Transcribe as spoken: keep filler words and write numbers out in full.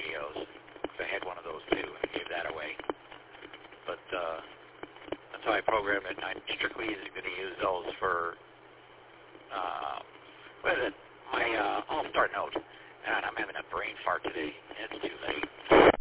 radios. I had one of those too, and I gave that away. But uh, that's how I programmed it, and I'm strictly going to use those for uh, what is it? my uh, All-Star Note. And I'm having a brain fart today. It's too late.